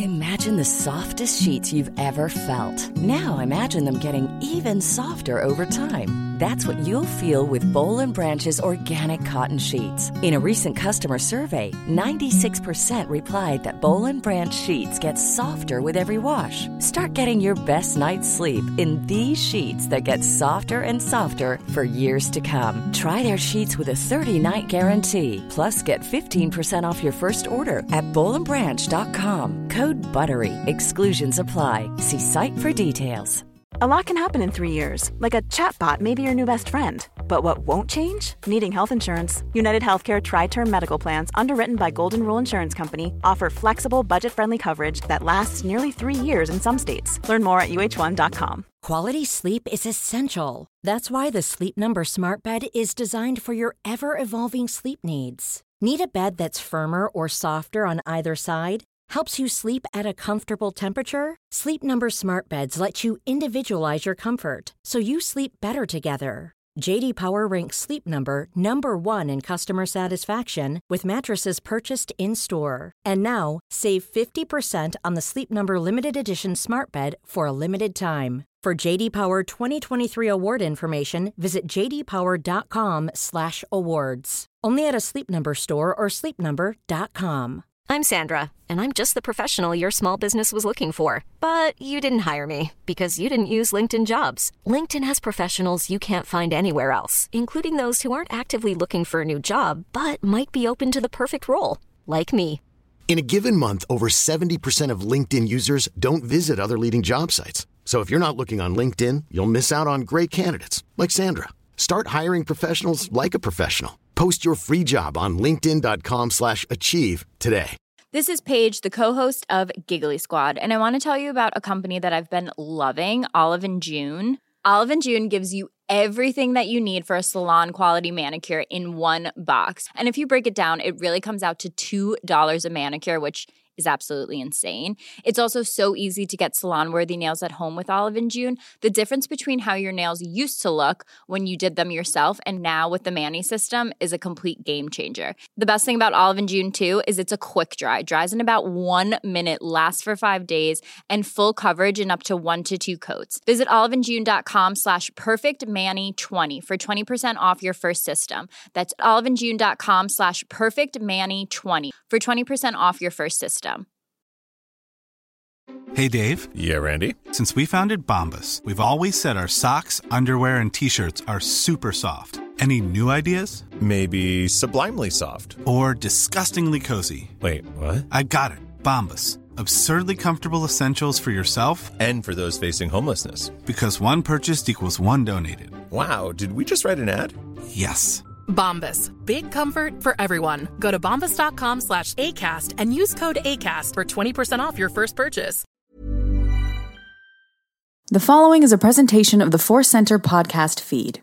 Imagine the softest sheets you've ever felt. Now imagine them getting even softer over time. That's what you'll feel with Boll & Branch's organic cotton sheets. In a recent customer survey, 96% replied that Boll & Branch sheets get softer with every wash. Start getting your best night's sleep in these sheets that get softer and softer for years to come. Try their sheets with a 30-night guarantee. Plus, get 15% off your first order at bollandbranch.com. Code BUTTERY. Exclusions apply. See site for details. A lot can happen in 3 years, like a chatbot may be your new best friend. But what won't change? Needing health insurance. United Healthcare Tri-Term Medical Plans, underwritten by Golden Rule Insurance Company, offer flexible, budget-friendly coverage that lasts nearly 3 years in some states. Learn more at uh1.com. Quality sleep is essential. That's why the Sleep Number Smart Bed is designed for your ever-evolving sleep needs. Need a bed that's firmer or softer on either side? Helps you sleep at a comfortable temperature? Sleep Number Smart Beds let you individualize your comfort, so you sleep better together. J.D. Power ranks Sleep Number number 1 in customer satisfaction with mattresses purchased in-store. And now, save 50% on the Sleep Number Limited Edition Smart Bed for a limited time. For J.D. Power 2023 award information, visit jdpower.com/awards. Only at a Sleep Number store or sleepnumber.com. I'm Sandra, and I'm just the professional your small business was looking for. But you didn't hire me because you didn't use LinkedIn Jobs. LinkedIn has professionals you can't find anywhere else, including those who aren't actively looking for a new job, but might be open to the perfect role, like me. In a given month, over 70% of LinkedIn users don't visit other leading job sites. So if you're not looking on LinkedIn, you'll miss out on great candidates like Sandra. Start hiring professionals like a professional. Post your free job on linkedin.com/achieve today. This is Paige, the co-host of Giggly Squad, and I want to tell you about a company that I've been loving, Olive & June. Olive & June gives you everything that you need for a salon-quality manicure in one box. And if you break it down, it really comes out to $2 a manicure, which is absolutely insane. It's also so easy to get salon-worthy nails at home with Olive & June. The difference between how your nails used to look when you did them yourself and now with the Mani system is a complete game changer. The best thing about Olive & June, too, is it's a quick dry. Dries in about 1 minute, lasts for 5 days, and full coverage in up to 1 to 2 coats. Visit oliveandjune.com/perfectmani20 for 20% off your first system. That's oliveandjune.com/perfectmani20 for 20% off your first system. Hey, Dave. Yeah, Randy. Since we founded Bombas, we've always said our socks, underwear, and T-shirts are super soft. Any new ideas? Maybe sublimely soft. Or disgustingly cozy. Wait, what? I got it. Bombas. Absurdly comfortable essentials for yourself and for those facing homelessness. Because one purchased equals one donated. Wow, did we just write an ad? Yes. Bombas. Big comfort for everyone. Go to bombas.com/ACAST and use code ACAST for 20% off your first purchase. The following is a presentation of the Force Center podcast feed.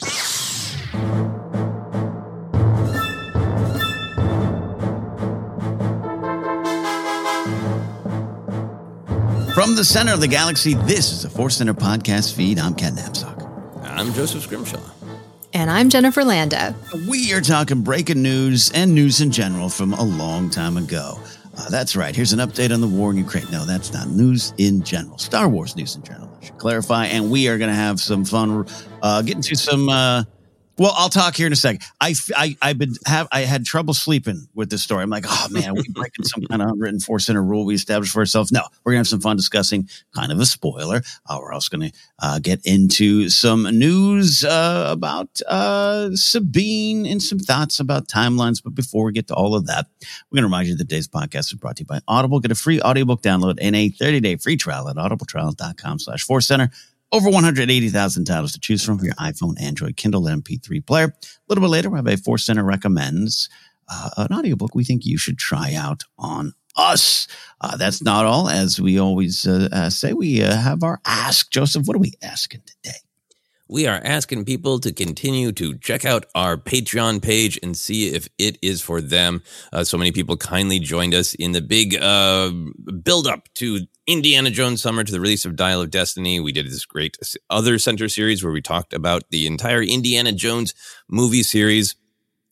From the center of the galaxy, this is the Force Center podcast feed. I'm Ken Napzok. I'm Joseph Scrimshaw. And I'm Jennifer Landa. We are talking breaking news and news in general from a long time ago. That's right. Here's an update on the war in Ukraine. No, that's not news in general. Star Wars news in general, I should clarify. And we are going to have some fun getting to some... Well, I'll talk here in a second. I had trouble sleeping with this story. I'm like, oh man, are we breaking some kind of unwritten Force Center rule we established for ourselves? No, we're gonna have some fun discussing kind of a spoiler. We're also gonna get into some news about Sabine and some thoughts about timelines. But before we get to all of that, we're gonna remind you that today's podcast is brought to you by Audible. Get a free audiobook download and a 30-day free trial at audibletrial.com/Force Center. Over 180,000 titles to choose from for your iPhone, Android, Kindle, and MP3 player. A little bit later, we have a Force Center recommends an audiobook we think you should try out on us. That's not all. As we always say, we have our ask. Joseph, what are we asking today? We are asking people to continue to check out our Patreon page and see if it is for them. So many people kindly joined us in the big build-up to Indiana Jones summer, to the release of Dial of Destiny. We did this great Other Center series where we talked about the entire Indiana Jones movie series.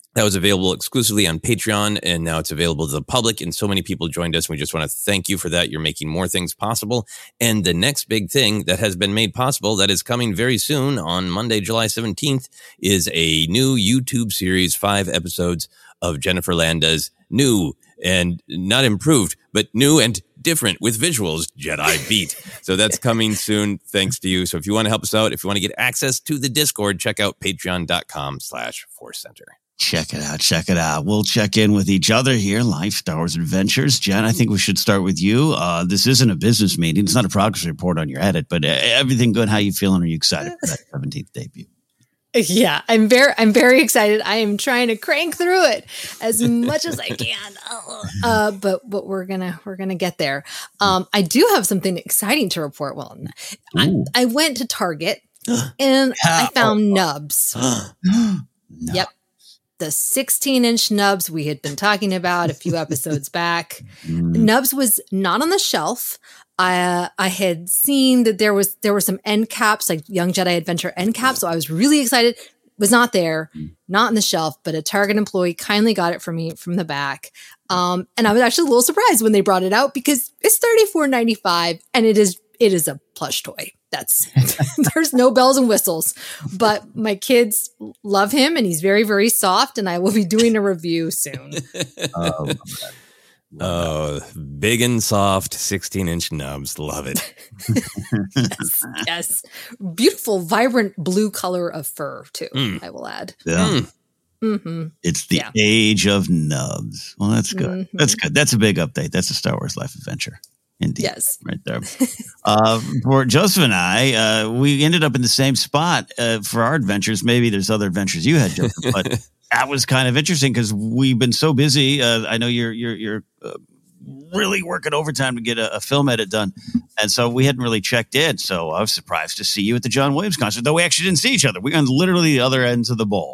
That was available exclusively on Patreon, and now it's available to the public, and so many people joined us, and we just want to thank you for that. You're making more things possible. And the next big thing that has been made possible that is coming very soon on Monday, July 17th, is a new YouTube series, 5 episodes of Jennifer Landa's new and not improved, but new and different with visuals, Jedi Beat. So that's coming soon, thanks to you. So if you want to help us out, if you want to get access to the Discord, check out patreon.com/ForceCenter. Check it out. Check it out. We'll check in with each other here. Life, Star Wars Adventures. Jen, I think we should start with you. This isn't a business meeting. It's not a progress report on your edit, but everything good? How you feeling? Are you excited for that 17th debut? Yeah, I'm very excited. I am trying to crank through it as much as I can. But we're gonna get there. I do have something exciting to report. Well, I went to Target and I found Nubs. No. Yep. The 16-inch Nubs we had been talking about a few episodes back. Nubs was not on the shelf. I had seen that there were some end caps, like Young Jedi Adventure end caps. So I was really excited. Was not there, not on the shelf, but a Target employee kindly got it for me from the back. And I was actually a little surprised when they brought it out because it's $34.95 and it is a plush toy. There's no bells and whistles, but my kids love him and he's very, very soft, and I will be doing a review soon. Big and soft 16-inch Nubs. Love it. Yes. Beautiful, vibrant blue color of fur too, I will add. Yeah. Mm-hmm. It's the age of Nubs. Well, that's good. Mm-hmm. That's good. That's a big update. That's a Star Wars Life Adventure. Indeed. Yes. Right there. For Joseph and I, we ended up in the same spot for our adventures. Maybe there's other adventures you had, Joseph, but that was kind of interesting because we've been so busy. I know you're really working overtime to get a film edit done. And so we hadn't really checked in. So I was surprised to see you at the John Williams concert, though we actually didn't see each other. We were on literally the other ends of the bowl.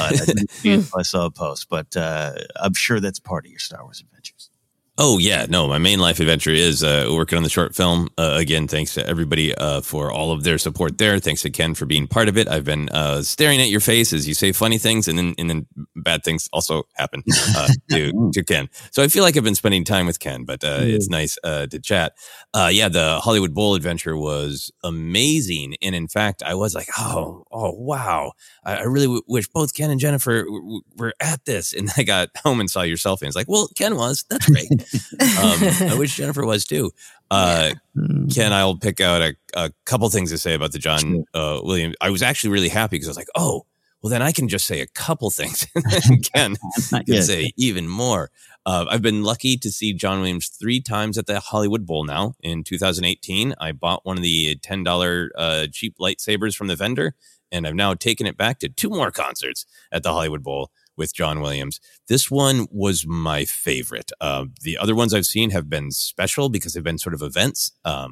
I saw a post, but I'm sure that's part of your Star Wars adventures. Oh, yeah. No, my main life adventure is working on the short film. Again, thanks to everybody for all of their support there. Thanks to Ken for being part of it. I've been staring at your face as you say funny things, and then bad things also happen to Ken. So I feel like I've been spending time with Ken, but it's nice to chat. The Hollywood Bowl adventure was amazing. And in fact, I was like, oh, wow. I really wish both Ken and Jennifer were at this. And I got home and saw your selfie. And it's like, well, Ken was. That's great. I wish Jennifer was too. Ken, I'll pick out a couple things to say about the John Williams. I was actually really happy because I was like, oh, well, then I can just say a couple things. And then Ken can say even more. I've been lucky to see John Williams 3 times at the Hollywood Bowl now. In 2018, I bought one of the $10 cheap lightsabers from the vendor, and I've now taken it back to 2 more concerts at the Hollywood Bowl with John Williams. This one was my favorite. The other ones I've seen have been special because they've been sort of events.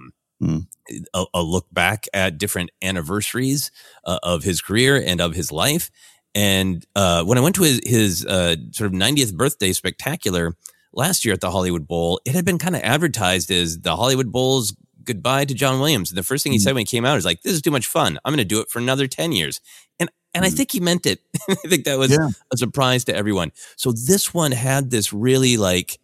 A look back at different anniversaries of his career and of his life. And when I went to his sort of 90th birthday spectacular last year at the Hollywood Bowl, it had been kind of advertised as the Hollywood Bowl's goodbye to John Williams. And the first thing he said when he came out is like, this is too much fun. I'm going to do it for another 10 years. And I think he meant it. I think that was a surprise to everyone. So this one had this really like,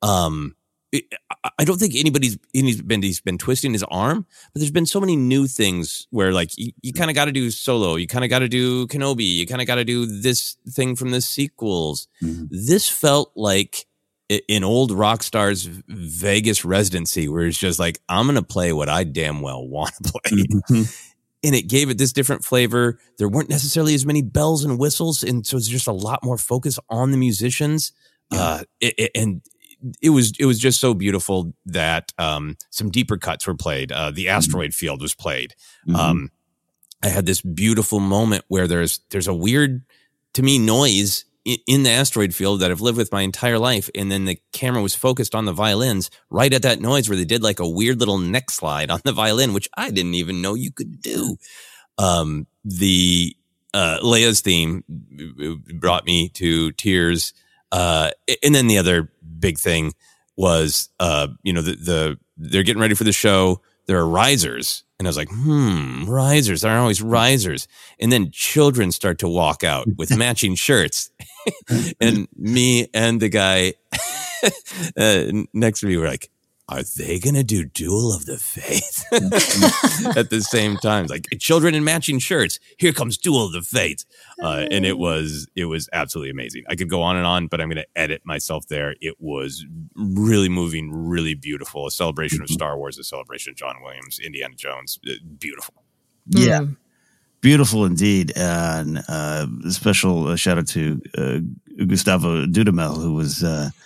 I don't think he's been twisting his arm, but there's been so many new things where like you kind of got to do Solo, you kind of got to do Kenobi, you kind of got to do this thing from the sequels. This felt like an old rock star's Vegas residency where it's just like, I'm going to play what I damn well want to play. And it gave it this different flavor. There weren't necessarily as many bells and whistles. And so it's just a lot more focus on the musicians. And it was just so beautiful that some deeper cuts were played. The asteroid field was played. I had this beautiful moment where there's a weird, to me, noise in the asteroid field that I've lived with my entire life. And then the camera was focused on the violins right at that noise where they did like a weird little neck slide on the violin, which I didn't even know you could do. The Leia's theme brought me to tears. And then the other big thing was, they're getting ready for the show. there are risers. And I was like, risers. There aren't always risers. And then children start to walk out with matching shirts. And me and the guy next to me were like, are they going to do Duel of the Fates at the same time? Like, children in matching shirts. Here comes Duel of the Fates. And it was absolutely amazing. I could go on, but I'm going to edit myself there. It was really moving, really beautiful. A celebration of Star Wars, a celebration of John Williams, Indiana Jones. Beautiful. Yeah. Beautiful indeed. And a special shout out to Gustavo Dudamel, who was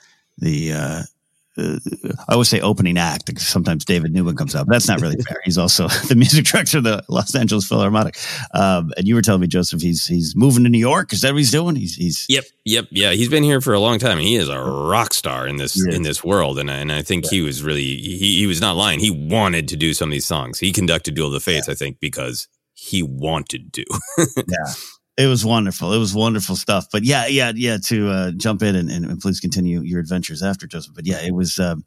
I always say opening act because sometimes David Newman comes up. That's not really fair. He's also the music director of the Los Angeles Philharmonic. And you were telling me, Joseph, he's moving to New York. Is that what he's doing? Yep. Yeah. He's been here for a long time. He is a rock star in this world. And I think he was really, he was not lying. He wanted to do some of these songs. He conducted Duel of the Fates, I think, because he wanted to. Yeah. It was wonderful. It was wonderful stuff. But yeah. To jump in and please continue your adventures after, Joseph. But yeah, it was the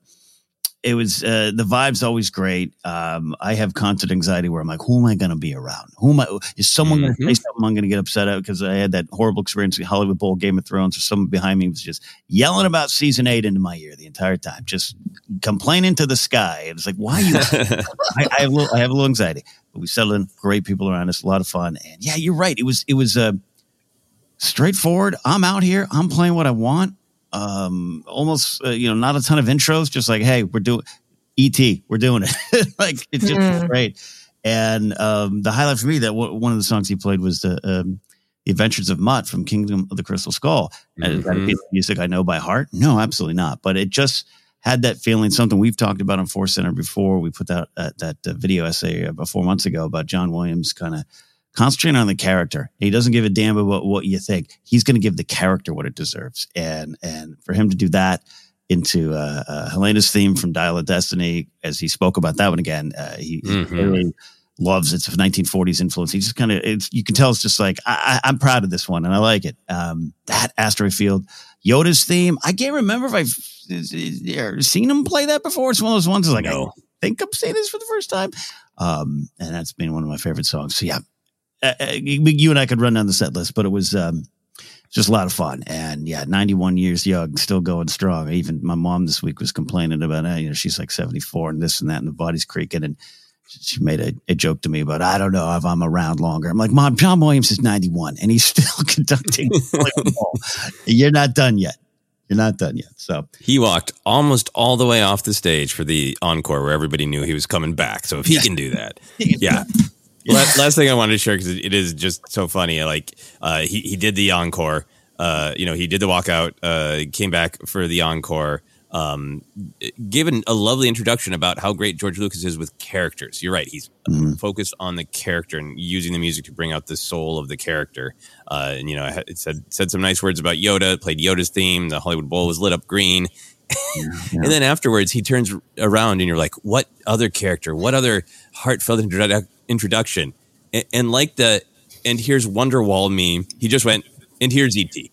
vibe's always great. I have constant anxiety where I'm like, who am I going to be around? Is someone going to say something I'm going to get upset at? Because I had that horrible experience at Hollywood Bowl, Game of Thrones, or someone behind me was just yelling about season 8 into my ear the entire time, just complaining to the sky. It was like, why are you? I have a little anxiety. But we settled in, great people around us, a lot of fun. And yeah, you're right. It was straightforward. I'm out here. I'm playing what I want. Almost, not a ton of intros, just like, hey, we're doing E.T., we're doing it. Like, it's just great. And the highlight for me, that one of the songs he played was the Adventures of Mutt from Kingdom of the Crystal Skull. Is that a piece of music I know by heart? No, absolutely not. But it just had that feeling, something we've talked about on Force Center before. We put out that video essay about 4 months ago about John Williams kind of concentrating on the character. He doesn't give a damn about what you think. He's going to give the character what it deserves. And for him to do that into Helena's theme from Dial of Destiny, as he spoke about that one again, he really loves its 1940s influence. He just kind of, you can tell it's just like, I'm proud of this one and I like it. That Asteroid Field, Yoda's theme, I can't remember if I've seen him play that before. It's one of those ones like, I think I'm saying this for the first time. And that's been one of my favorite songs. So yeah, you and I could run down the set list, but it was just a lot of fun. And yeah, 91 years young, still going strong. Even my mom this week was complaining about, she's like 74 and this and that, and the body's creaking. And she made a joke to me about, I don't know if I'm around longer. I'm like, Mom, John Williams is 91 and he's still conducting. You're not done yet. You're not done yet. So he walked almost all the way off the stage for the encore where everybody knew he was coming back. So if he can do that, yeah. Last thing I wanted to share, because it is just so funny. Like he did the encore. He did the walkout. Came back for the encore. Given a lovely introduction about how great George Lucas is with characters. You're right. He's focused on the character and using the music to bring out the soul of the character. It said some nice words about Yoda, played Yoda's theme. The Hollywood Bowl was lit up green. And then afterwards he turns around and you're like, what other character, what other heartfelt introduction? And like and here's Wonderwall meme, he just went, and here's E.T.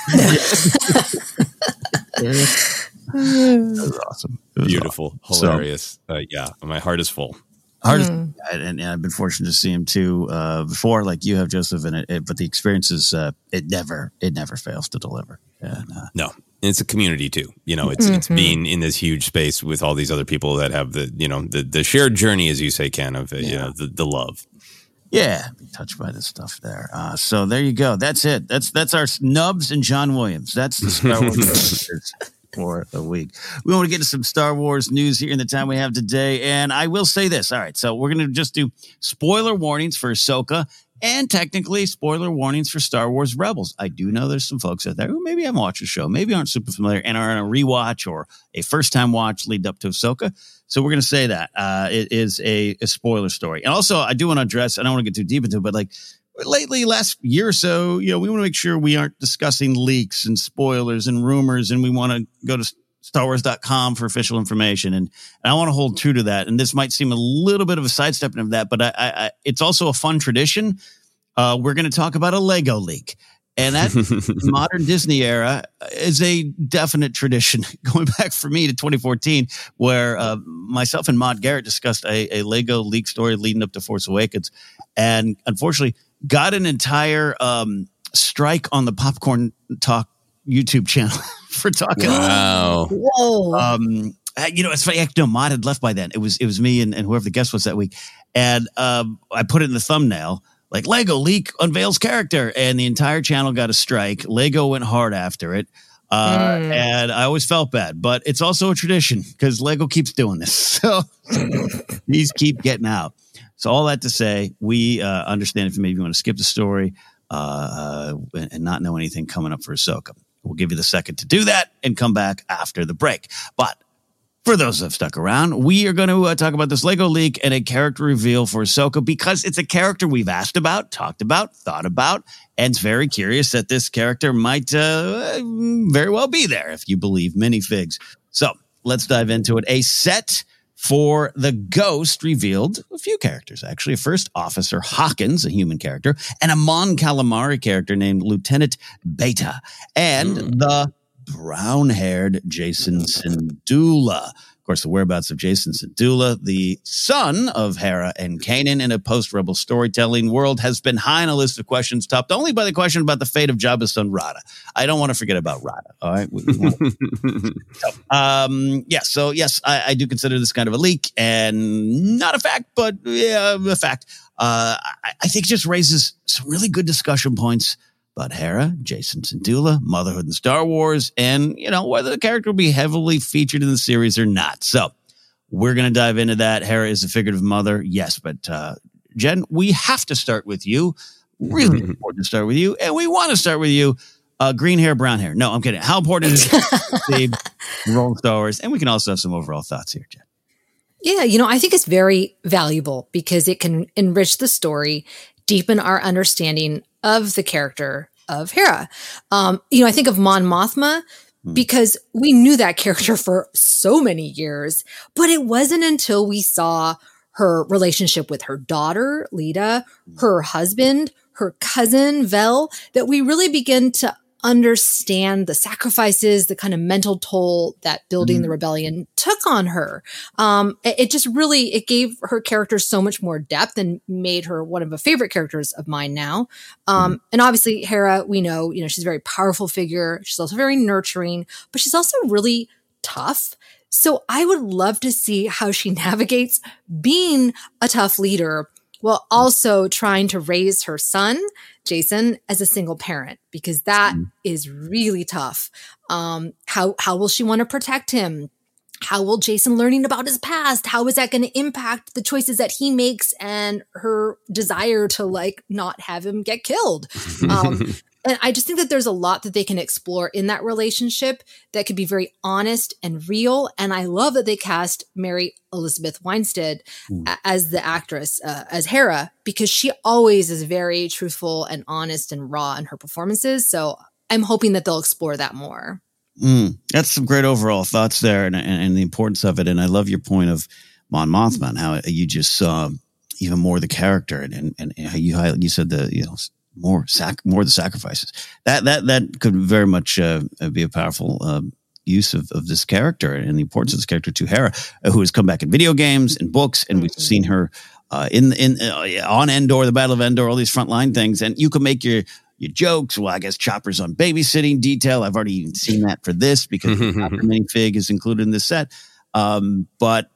That was awesome. Beautiful. Awesome. Hilarious. My heart is full. And I've been fortunate to see him too before, like you have, Joseph, but the experience is it never fails to deliver. No, and it's a community too. It's being in this huge space with all these other people that have the shared journey, as you say, Ken, of the love. Yeah, be touched by this stuff there. So there you go. That's it. That's our Nubs and John Williams. That's the Star Wars for a week. We want to get to some Star Wars news here in the time we have today. And I will say this. All right. So we're going to just do spoiler warnings for Ahsoka and technically spoiler warnings for Star Wars Rebels. I do know there's some folks out there who maybe haven't watched the show, maybe aren't super familiar and are on a rewatch or a first time watch lead up to Ahsoka. So we're going to say that it is a spoiler story. And also I do want to address, I don't want to get too deep into it, but like lately, last year or so, we want to make sure we aren't discussing leaks and spoilers and rumors, and we want to go to StarWars.com for official information. And I want to hold true to that. And this might seem a little bit of a sidestepping of that, but it's also a fun tradition. We're going to talk about a Lego leak. And that modern Disney era is a definite tradition going back for me to 2014, where myself and Maude Garrett discussed a Lego leak story leading up to Force Awakens, and unfortunately got an entire strike on the Popcorn Talk YouTube channel for talking. Wow. Whoa. It's funny. No, Maude had left by then. It was me and whoever the guest was that week, and I put it in the thumbnail. Like, Lego leak unveils character, and the entire channel got a strike. Lego went hard after it, and I always felt bad. But it's also a tradition because Lego keeps doing this. So these keep getting out. So all that to say, we understand if maybe you want to skip the story and not know anything coming up for Ahsoka. We'll give you the second to do that and come back after the break. But for those that have stuck around, we are going to talk about this Lego leak and a character reveal for Ahsoka because it's a character we've asked about, talked about, thought about, and it's very curious that this character might very well be there if you believe minifigs. So let's dive into it. A set for the Ghost revealed a few characters, actually. First, Officer Hawkins, a human character, and a Mon Calamari character named Lieutenant Beta, and the brown-haired Jacen Syndulla. Of course, the whereabouts of Jacen Syndulla, the son of Hera and Kanan in a post-Rebel storytelling world, has been high on a list of questions, topped only by the question about the fate of Jabba's son, Rada. I don't want to forget about Rada, all right? So yes, I do consider this kind of a leak, and not a fact, but yeah, a fact. I think it just raises some really good discussion points about Hera, Jacen Syndulla, motherhood in Star Wars, and, whether the character will be heavily featured in the series or not. So we're going to dive into that. Hera is a figurative mother, yes, but Jen, we have to start with you. Really important to start with you, and we want to start with you. Green hair, brown hair. No, I'm kidding. How important is the role of Star Wars? And we can also have some overall thoughts here, Jen. Yeah, I think it's very valuable because it can enrich the story, deepen our understanding of the character of Hera. I think of Mon Mothma because we knew that character for so many years, but it wasn't until we saw her relationship with her daughter, Leda, her husband, her cousin, Vel, that we really begin to understand the sacrifices, the kind of mental toll that building the rebellion took on her. It gave her character so much more depth and made her one of the favorite characters of mine now. And obviously Hera, we know, she's a very powerful figure. She's also very nurturing, but she's also really tough. So I would love to see how she navigates being a tough leader while also trying to raise her son, Jacen, as a single parent, because that is really tough. How will she want to protect him? How will Jacen learning about his past? How is that going to impact the choices that he makes and her desire to not have him get killed? And I just think that there's a lot that they can explore in that relationship that could be very honest and real. And I love that they cast Mary Elizabeth Winstead as the actress, as Hera, because she always is very truthful and honest and raw in her performances. So I'm hoping that they'll explore that more. That's some great overall thoughts there and the importance of it. And I love your point of Mon Mothma and how you just saw even more the character and how you said more the sacrifices. That could very much be a powerful use of this character and the importance of this character to Hera, who has come back in video games and books, and we've seen her on Endor, the Battle of Endor, all these frontline things, and you can make your jokes. Well, I guess Chopper's on babysitting detail. I've already even seen that for this because the minifig is included in this set. But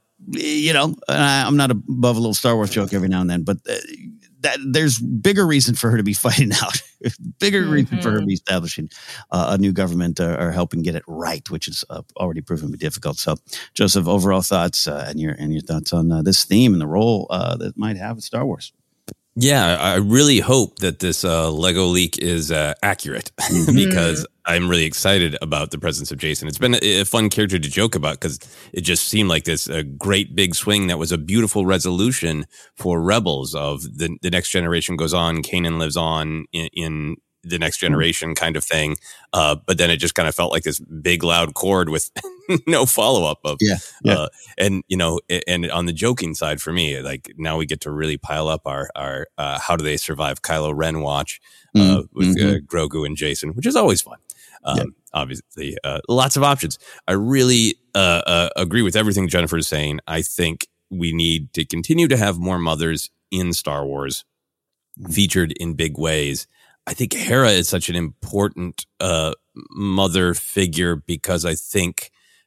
I'm not above a little Star Wars joke every now and then, but that there's bigger reason for her to be fighting out, bigger reason for her to be establishing a new government or helping get it right, which is already proven to be difficult. So, Joseph, overall thoughts and your thoughts on this theme and the role that it might have with Star Wars. Yeah, I really hope that this Lego leak is accurate because I'm really excited about the presence of Jacen. It's been a fun character to joke about because it just seemed like this great big swing that was a beautiful resolution for Rebels of the next generation goes on, Kanan lives on in the next generation kind of thing. But then it just kind of felt like this big, loud chord with no follow-up of, and, you know, and on the joking side for me, like now we get to really pile up our How Do They Survive Kylo Ren watch with Grogu and Jason, which is always fun. Obviously, lots of options. I really agree with everything Jennifer is saying. I think we need to continue to have more mothers in Star Wars featured in big ways. I think Hera is such an important mother figure because I think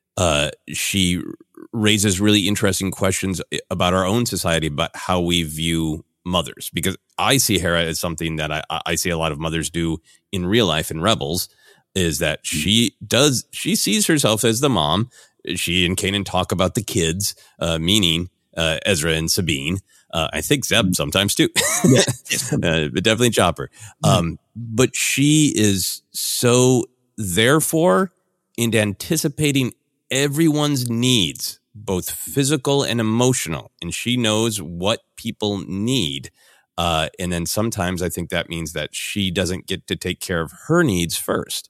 she raises really interesting questions about our own society, about how we view mothers. Because I see Hera as something that I see a lot of mothers do in real life in Rebels, is that she sees herself as the mom. She and Kanan talk about the kids, meaning Ezra and Sabine. I think Zeb sometimes too, but definitely Chopper. But she is so therefore in anticipating everyone's needs, both physical and emotional. And she knows what people need. And then sometimes I think that means that she doesn't get to take care of her needs first.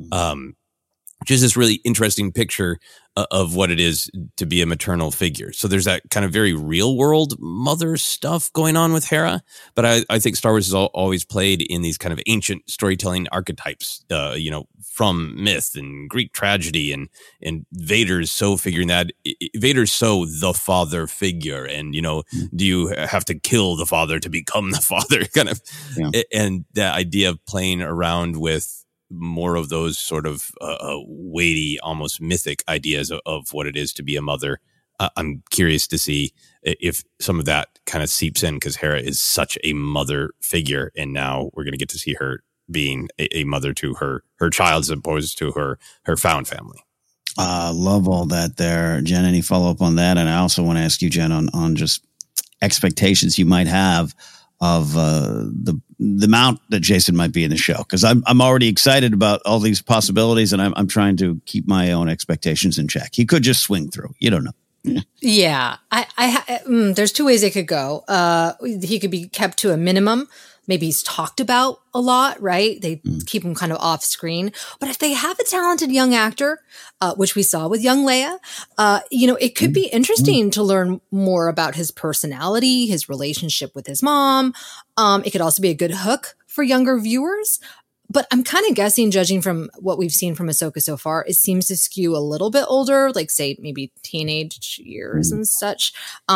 Which is this really interesting picture of what it is to be a maternal figure. So there's that kind of very real world mother stuff going on with Hera. But I think Star Wars has always played in these kind of ancient storytelling archetypes, you know, from myth and Greek tragedy, and Vader's so the father figure. And, you know, do you have to kill the father to become the father kind of, and the idea of playing around with more of those sort of weighty, almost mythic ideas of what it is to be a mother. I'm curious to see if some of that kind of seeps in, because Hera is such a mother figure, and now we're going to get to see her being a mother to her child as opposed to her found family. Love all that there. Jen, any follow-up on that? And I also want to ask you, Jen, on just expectations you might have of the amount that Jason might be in the show, because I'm already excited about all these possibilities, and I'm trying to keep my own expectations in check. He could just swing through. You don't know. Yeah, there's two ways it could go. He could be kept to a minimum. Maybe he's talked about a lot, right? They keep him kind of off screen. But if they have a talented young actor, which we saw with young Leia, you know, it could be interesting to learn more about his personality, his relationship with his mom. It could also be a good hook for younger viewers. But I'm kind of guessing, judging from what we've seen from Ahsoka so far, it seems to skew a little bit older, like say maybe teenage years and such.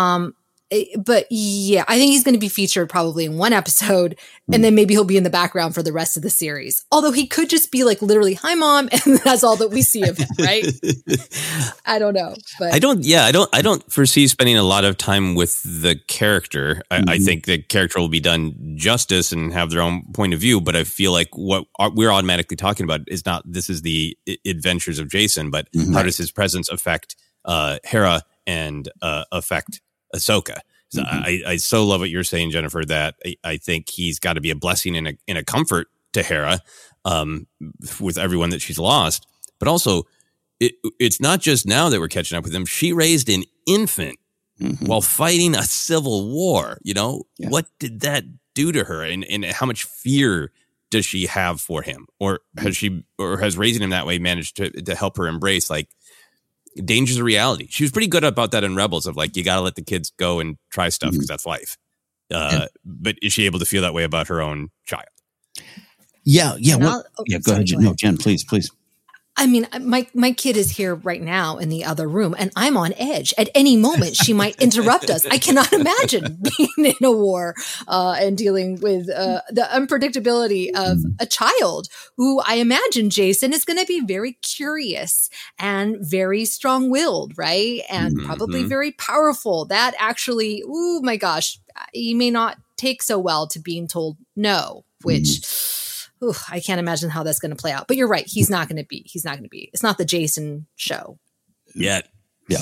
But yeah, I think he's going to be featured probably in one episode, and then maybe he'll be in the background for the rest of the series. Although he could just be like literally, "Hi, Mom," and that's all that we see of him, right? I don't know, but I don't foresee spending a lot of time with the character. I think the character will be done justice and have their own point of view. But I feel like what we're automatically talking about is not this is the adventures of Jason, but how does his presence affect Hera and affect Ahsoka. So I so love what you're saying, Jennifer, that I think he's got to be a blessing and a comfort to Hera with everyone that she's lost. But also, it's not just now that we're catching up with him. She raised an infant while fighting a civil war. You know, what did that do to her? And how much fear does she have for him? Or has raising him that way managed to help her embrace, like, dangers of reality? She was pretty good about that in Rebels, of like, you got to let the kids go and try stuff because that's life. But is she able to feel that way about her own child? Yeah. Go ahead. No, Jen, please. I mean, my kid is here right now in the other room, and I'm on edge. At any moment, she might interrupt us. I cannot imagine being in a war and dealing with the unpredictability of a child who I imagine Jason is going to be very curious and very strong-willed, right? And probably very powerful. That actually, oh my gosh, he may not take so well to being told no, which... I can't imagine how that's going to play out. But you're right. He's not going to be. It's not the Jason show yet. Yeah.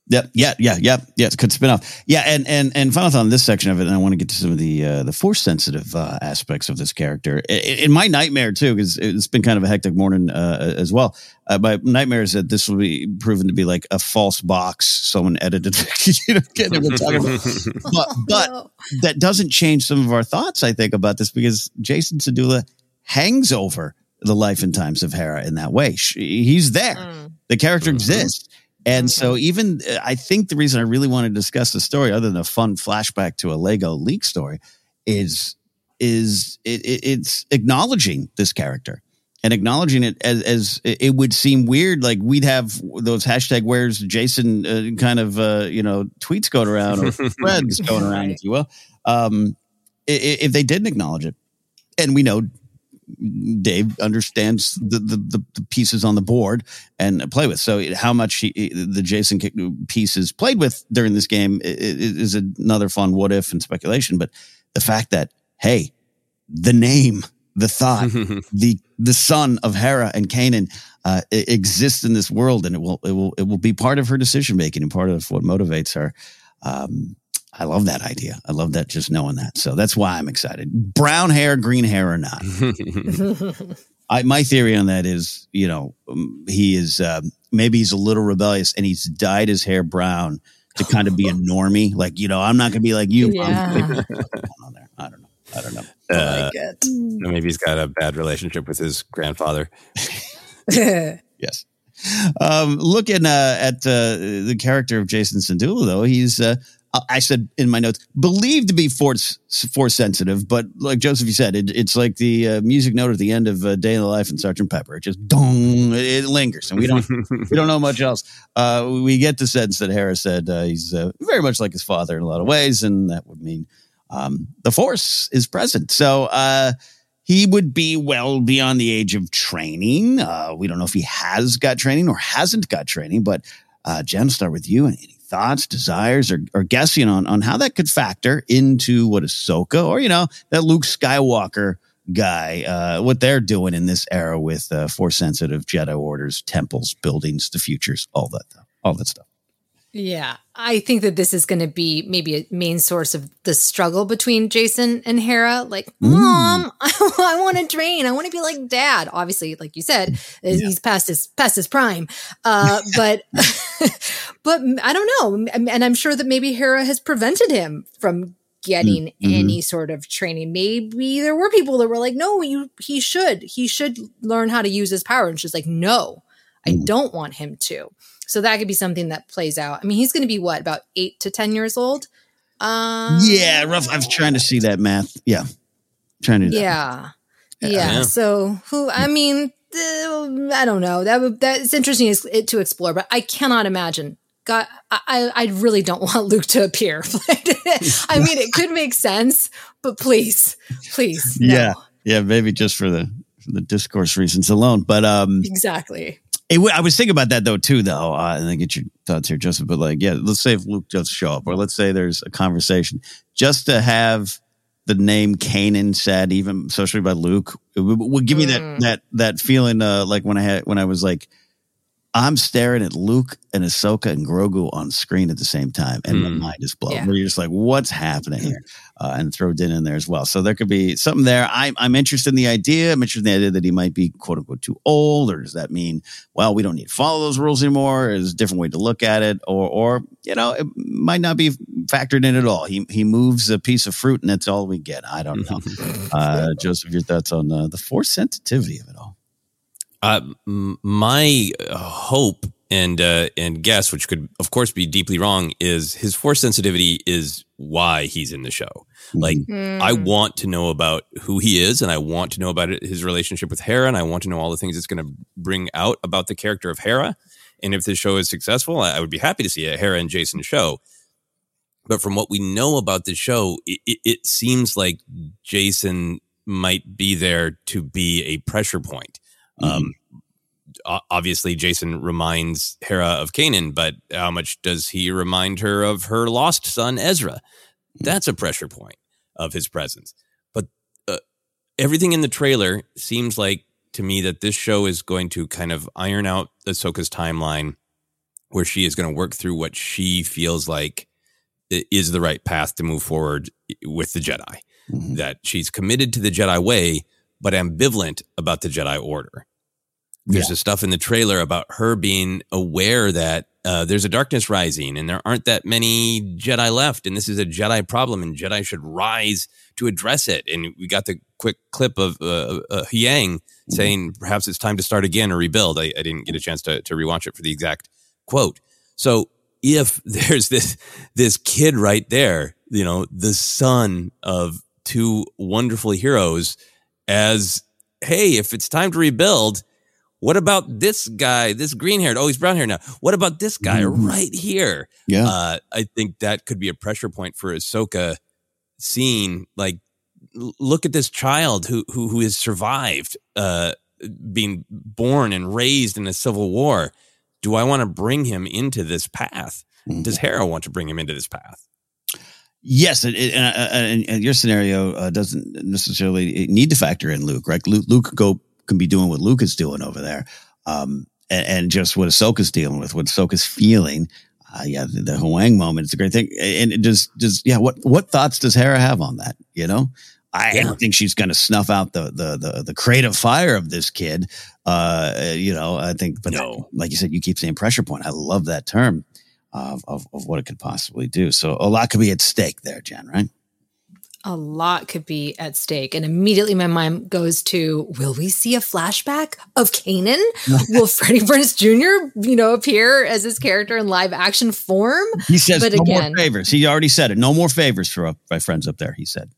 It's a good spinoff. Yeah. And final thought on this section of it, and I want to get to some of the force sensitive aspects of this character. In my nightmare too, because it's been kind of a hectic morning as well. My nightmare is that this will be proven to be like a false box someone edited. But that doesn't change some of our thoughts, I think, about this, because Jason Segula hangs over the life and times of Hera in that way. He's there. The character exists. And so even I think the reason I really want to discuss the story, other than a fun flashback to a Lego leak story, is it's acknowledging this character and acknowledging it as it would seem weird. Like we'd have those hashtag where's Jason tweets going around or threads going around, if you will. If they didn't acknowledge it, and we know Dave understands the pieces on the board and play with. So how much the Jason piece is played with during this game is another fun what if and speculation. But the fact that, hey, the name, the thought, the son of Hera and Kanan exists in this world, and it will be part of her decision making and part of what motivates her. I love that idea. I love that, just knowing that. So that's why I'm excited. Brown hair, green hair or not. My theory on that is, he is, maybe he's a little rebellious and he's dyed his hair brown to kind of be a normie. Like, I'm not going to be like you. Yeah. I don't know. I like it. Maybe he's got a bad relationship with his grandfather. Yes. Looking at the character of Jason Syndulla, though, he's I said in my notes, believed to be force sensitive, but like Joseph, you said, it's like the music note at the end of Day in the Life and Sgt. Pepper. It just dong, it lingers, and we don't know much else. We get the sense that Hera said he's very much like his father in a lot of ways, and that would mean the Force is present. So he would be well beyond the age of training. We don't know if he has got training or hasn't got training, but Jen, I'll start with you. Any thoughts, desires, or guessing on how that could factor into what Ahsoka or, that Luke Skywalker guy, what they're doing in this era with Force-sensitive Jedi orders, temples, buildings, the futures, all that stuff. Yeah, I think that this is going to be maybe a main source of the struggle between Jason and Hera. Like, Mom, I want to train. I want to be like Dad. Obviously, like you said, he's past his prime. But I don't know. And I'm sure that maybe Hera has prevented him from getting any sort of training. Maybe there were people that were like, no, he should learn how to use his power. And she's like, no, I don't want him to. So that could be something that plays out. I mean, he's going to be about 8 to 10 years old. Yeah, rough. I was trying to see that math. Yeah. Trying to do that. Yeah. So I don't know. That's interesting to explore, but I cannot imagine. God, I really don't want Luke to appear. I mean, it could make sense, but please, no. Yeah. Maybe just for the discourse reasons alone, but exactly. I was thinking about that though, and I get your thoughts here, Joseph. But let's say if Luke does show up, or let's say there's a conversation, just to have the name Kanan said, even socially by Luke, it would give me that feeling, like when I was like, I'm staring at Luke and Ahsoka and Grogu on screen at the same time, and my mind is blown. Where you're just like, what's happening here? And throw Din in there as well. So there could be something there. I'm interested in the idea. I'm interested in the idea that he might be quote unquote too old, or does that mean, well, we don't need to follow those rules anymore? Is a different way to look at it, or it might not be factored in at all. He moves a piece of fruit, and that's all we get. I don't know. Joseph, your thoughts on the Force sensitivity of it all? My hope and guess, which could of course be deeply wrong, is his Force sensitivity is why he's in the show. Like, I want to know about who he is, and I want to know about his relationship with Hera, and I want to know all the things it's going to bring out about the character of Hera. And if this show is successful, I would be happy to see a Hera and Jason show. But from what we know about the show, it seems like Jason might be there to be a pressure point. Obviously, Jason reminds Hera of Kanan, but how much does he remind her of her lost son, Ezra? That's a pressure point of his presence. But everything in the trailer seems like to me that this show is going to kind of iron out Ahsoka's timeline, where she is going to work through what she feels like is the right path to move forward with the Jedi. That she's committed to the Jedi way, but ambivalent about the Jedi Order. There's this stuff in the trailer about her being aware that there's a darkness rising and there aren't that many Jedi left. And this is a Jedi problem and Jedi should rise to address it. And we got the quick clip of Huyang saying perhaps it's time to start again or rebuild. I didn't get a chance to rewatch it for the exact quote. So if there's this kid right there, you know, the son of two wonderful heroes, as, hey, if it's time to rebuild, what about this guy, this green haired? Oh, he's brown haired now. What about this guy right here? Yeah. I think that could be a pressure point for Ahsoka, seeing, like, look at this child who has survived being born and raised in a civil war. Do I want to bring him into this path? Does Hera want to bring him into this path? Yes, and your scenario doesn't necessarily need to factor in Luke, right? Luke can be doing what Luke is doing over there, and just what Ahsoka's dealing with, what Ahsoka's feeling. The Huyang moment, it's a great thing. And it just what thoughts does Hera have on that? You know, I don't think she's going to snuff out the creative fire of this kid. I think, but no, like you said, you keep saying pressure point. I love that term of what it could possibly do. So a lot could be at stake there, Jen, right? A lot could be at stake. And immediately my mind goes to, will we see a flashback of Kanan? Will Freddie Prinze Jr., appear as his character in live action form? He says but no more favors. He already said it. No more favors for my friends up there, he said.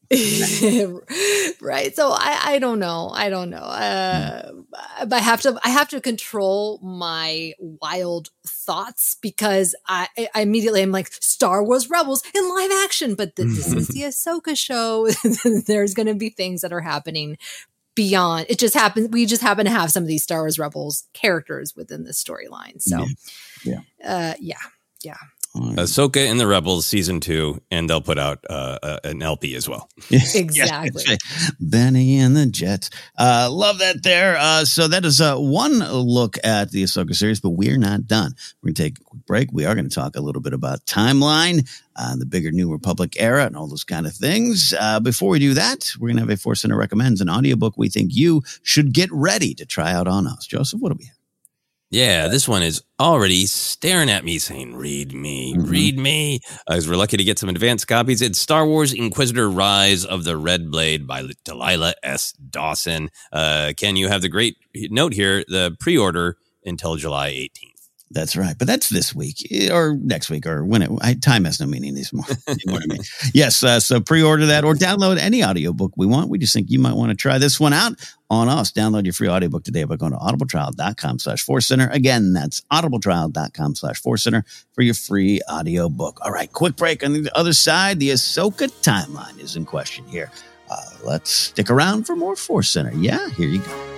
Right. So I don't know. But I have to control my wild thoughts because I immediately am like, Star Wars Rebels in live action, but this is the Ahsoka show. There's going to be things that are happening beyond. It just happens. We just happen to have some of these Star Wars Rebels characters within the storyline. So yeah. Ahsoka and the Rebels season 2, and they'll put out an LP as well. Exactly. Benny and the Jets. Love that there. So that is one look at the Ahsoka series, but we're not done. We're going to take a quick break. We are going to talk a little bit about timeline, the bigger New Republic era, and all those kind of things. Before we do that, we're going to have a Force Center Recommends, an audiobook we think you should get ready to try out on us. Joseph, what do we have? Yeah, this one is already staring at me saying, read me, read me. As we're lucky to get some advanced copies. It's Star Wars Inquisitor Rise of the Red Blade by Delilah S. Dawson. Ken, you have the great note here, the pre-order until July 18th. That's right. But that's this week or next week or when time has no meaning this morning. You know what I mean? Yes. So pre-order that or download any audiobook we want. We just think you might want to try this one out on us. Download your free audiobook today by going to audibletrial.com/forcecenter. Again, that's audibletrial.com/forcecenter for your free audiobook. All right. Quick break. On the other side, the Ahsoka timeline is in question here. Let's stick around for more Force Center. Yeah, here you go.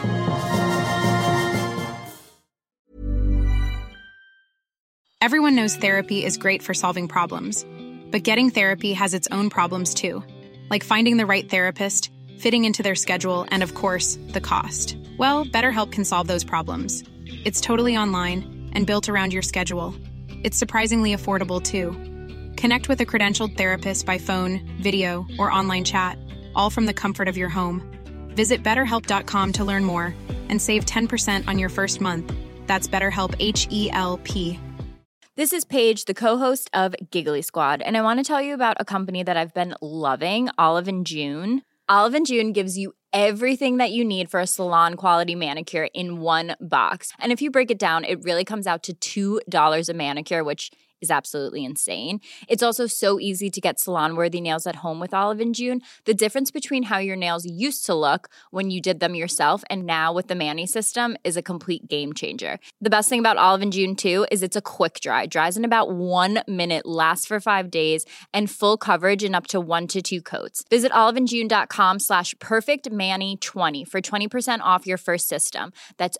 Everyone knows therapy is great for solving problems, but getting therapy has its own problems too, like finding the right therapist, fitting into their schedule, and of course, the cost. Well, BetterHelp can solve those problems. It's totally online and built around your schedule. It's surprisingly affordable too. Connect with a credentialed therapist by phone, video, or online chat, all from the comfort of your home. Visit BetterHelp.com to learn more and save 10% on your first month. That's BetterHelp, H-E-L-P. This is Paige, the co-host of Giggly Squad, and I want to tell you about a company that I've been loving, Olive & June. Olive & June gives you everything that you need for a salon-quality manicure in one box. And if you break it down, it really comes out to $2 a manicure, which is absolutely insane. It's also so easy to get salon-worthy nails at home with Olive & June. The difference between how your nails used to look when you did them yourself and now with the Mani system is a complete game changer. The best thing about Olive & June, too, is it's a quick dry. Dries in about 1 minute, lasts for 5 days, and full coverage in up to 1 to 2 coats. Visit oliveandjune.com/perfectmani20 for 20% off your first system. That's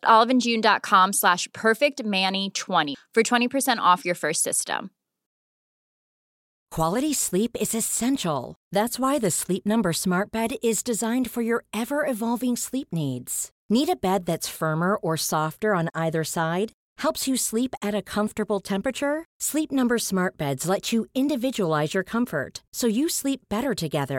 oliveandjune.com/perfectmani20 for 20% off your first system. Quality sleep is essential. That's why the Sleep Number Smart Bed is designed for your ever-evolving sleep needs. Need a bed that's firmer or softer on either side? Helps you sleep at a comfortable temperature? Sleep Number Smart Beds let you individualize your comfort so you sleep better together.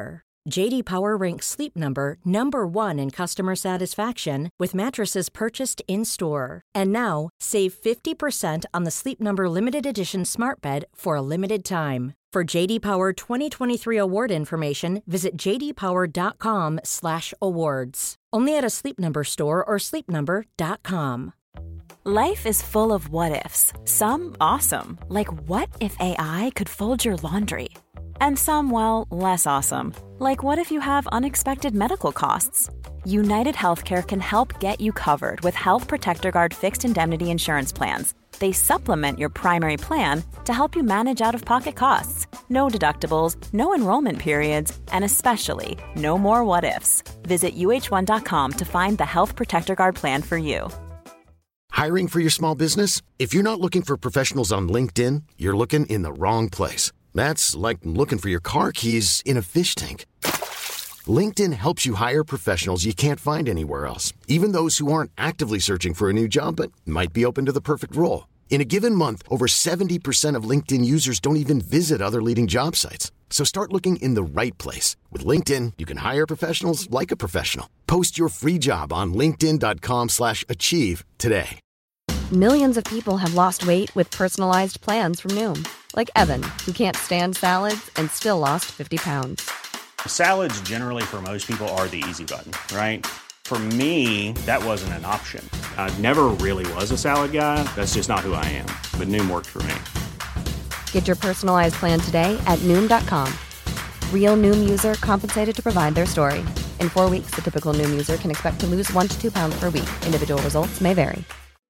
JD Power ranks Sleep Number number 1 in customer satisfaction with mattresses purchased in-store. And now, save 50% on the Sleep Number Limited Edition Smart Bed for a limited time. For JD Power 2023 award information, visit jdpower.com/awards. Only at a Sleep Number store or sleepnumber.com. Life is full of what-ifs. Some awesome, like what if AI could fold your laundry? And some, well, less awesome, like what if you have unexpected medical costs? United Healthcare can help get you covered with Health Protector Guard fixed indemnity insurance plans. They supplement your primary plan to help you manage out-of-pocket costs. No deductibles, no enrollment periods, and especially no more what-ifs. Visit uh1.com to find the Health Protector Guard plan for you. Hiring for your small business? If you're not looking for professionals on LinkedIn, you're looking in the wrong place. That's like looking for your car keys in a fish tank. LinkedIn helps you hire professionals you can't find anywhere else, even those who aren't actively searching for a new job but might be open to the perfect role. In a given month, over 70% of LinkedIn users don't even visit other leading job sites. So start looking in the right place. With LinkedIn, you can hire professionals like a professional. Post your free job on linkedin.com/achieve today. Millions of people have lost weight with personalized plans from Noom. Like Evan, who can't stand salads and still lost 50 pounds. Salads generally for most people are the easy button, right? For me, that wasn't an option. I never really was a salad guy. That's just not who I am. But Noom worked for me. Get your personalized plan today at Noom.com. Real Noom user compensated to provide their story. In 4 weeks, the typical Noom user can expect to lose 1 to 2 pounds per week. Individual results may vary.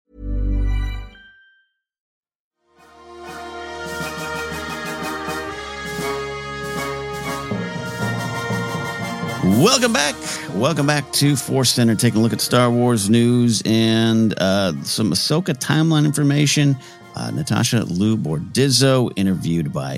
Welcome back. Welcome back to Force Center, taking a look at Star Wars news and some Ahsoka timeline information. Natasha Liu Bordizzo, interviewed by